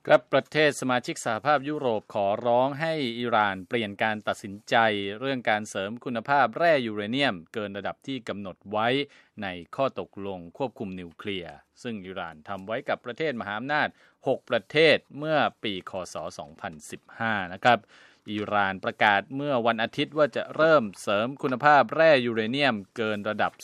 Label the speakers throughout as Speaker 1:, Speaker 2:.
Speaker 1: ครับประเทศสมาชิกสหภาพยุโรปขอร้องให้อิหร่านเปลี่ยนการตัดสินใจเรื่องการเสริมคุณภาพแร่ยูเรเนียมเกินระดับที่กำหนดไว้ในข้อตกลงควบคุมนิวเคลียร์ซึ่งอิหร่านทำไว้กับประเทศมหาอำนาจ6ประเทศเมื่อปีคศ2015นะครับอิหร่านประกาศเมื่อวันอาทิตย์ว่าจะเริ่มเสริมคุณภาพแร่ยูเรเนียมเกินระดับ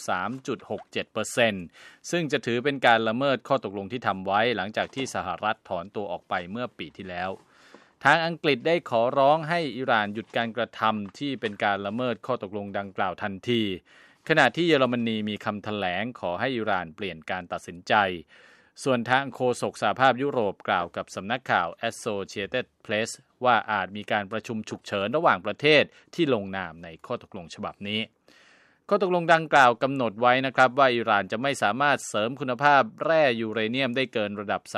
Speaker 1: 3.67% ซึ่งจะถือเป็นการละเมิดข้อตกลงที่ทำไว้หลังจากที่สหรัฐถอนตัวออกไปเมื่อปีที่แล้วทางอังกฤษได้ขอร้องให้อิหร่านหยุดการกระทำที่เป็นการละเมิดข้อตกลงดังกล่าวทันทีขณะที่เยอรมนีมีคำแถลงขอให้อิหร่านเปลี่ยนการตัดสินใจส่วนทางโฆษกสหภาพยุโรปกล่าวกับสำนักข่าว Associated Press ว่าอาจมีการประชุมฉุกเฉินระหว่างประเทศที่ลงนามในข้อตกลงฉบับนี้ข้อตกลงดังกล่าวกำหนดไว้นะครับว่าอิหร่านจะไม่สามารถเสริมคุณภาพแร่ยูเรเนียมได้เกินระดับ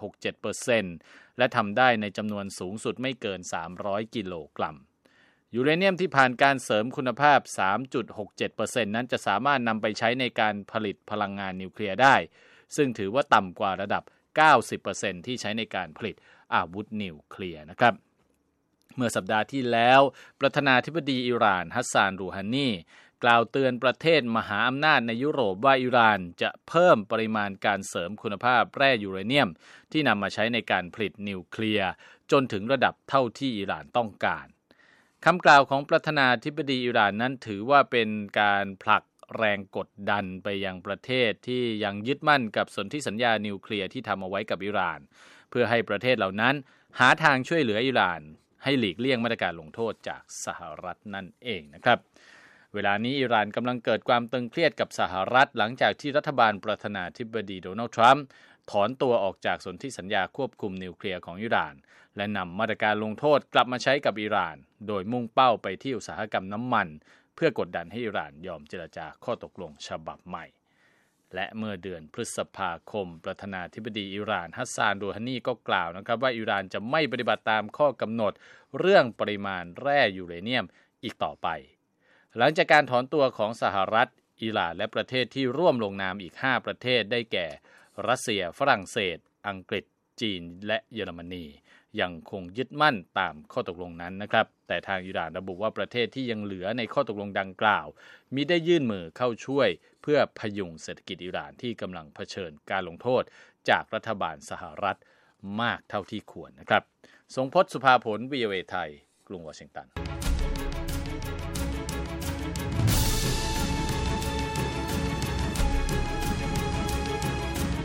Speaker 1: 3.67% และทำได้ในจำนวนสูงสุดไม่เกิน300กิโลกรัมยูเรเนียมที่ผ่านการเสริมคุณภาพ 3.67% นั้นจะสามารถนำไปใช้ในการผลิตพลังงานนิวเคลียร์ได้ซึ่งถือว่าต่ำกว่าระดับ 90% ที่ใช้ในการผลิตอาวุธนิวเคลียร์นะครับเมื่อสัปดาห์ที่แล้วประธานาธิบดีอิหร่านฮัสซาน รูฮานีกล่าวเตือนประเทศมหาอำนาจในยุโรปว่าอิหร่านจะเพิ่มปริมาณการเสริมคุณภาพแร่ยูเรเนียมที่นำมาใช้ในการผลิตนิวเคลียร์จนถึงระดับเท่าที่อิหร่านต้องการคำกล่าวของประธานาธิบดีอิหร่านนั้นถือว่าเป็นการผลักแรงกดดันไปยังประเทศที่ยังยึดมั่นกับสนธิสัญญานิวเคลียร์ที่ทำเอาไว้กับอิหร่านเพื่อให้ประเทศเหล่านั้นหาทางช่วยเหลืออิหร่านให้หลีกเลี่ยงมาตรการลงโทษจากสหรัฐนั่นเองนะครับเวลานี้อิหร่านกำลังเกิดความตึงเครียดกับสหรัฐหลังจากที่รัฐบาลประธานาธิบดีโดนัลด์ทรัมป์ถอนตัวออกจากสนธิสัญญาควบคุมนิวเคลียร์ของอิหร่านและนำมาตรการลงโทษกลับมาใช้กับอิหร่านโดยมุ่งเป้าไปที่อุตสาหกรรมน้ำมันเพื่อกดดันให้อิหร่านยอมเจรจาข้อตกลงฉบับใหม่และเมื่อเดือนพฤษภาคมประธานาธิบดีอิหร่านฮัสซาน รูฮานีก็กล่าวนะครับว่าอิหร่านจะไม่ปฏิบัติตามข้อกำหนดเรื่องปริมาณแร่ยูเรเนียมอีกต่อไปหลังจากการถอนตัวของสหรัฐอิหร่านและประเทศที่ร่วมลงนามอีก5ประเทศได้แก่รัสเซียฝรั่งเศสอังกฤษจีนและเยอรมนียังคงยึดมั่นตามข้อตกลงนั้นนะครับแต่ทางอิหร่านระบุว่าประเทศที่ยังเหลือในข้อตกลงดังกล่าวมิได้ยื่นมือเข้าช่วยเพื่อพยุงเศรษฐกิจอิหร่านที่กำลังเผชิญการลงโทษจากรัฐบาลสหรัฐมากเท่าที่ควรนะครับทรงพจน์ สุภาผล VOA ไทยกรุงวอชิงตัน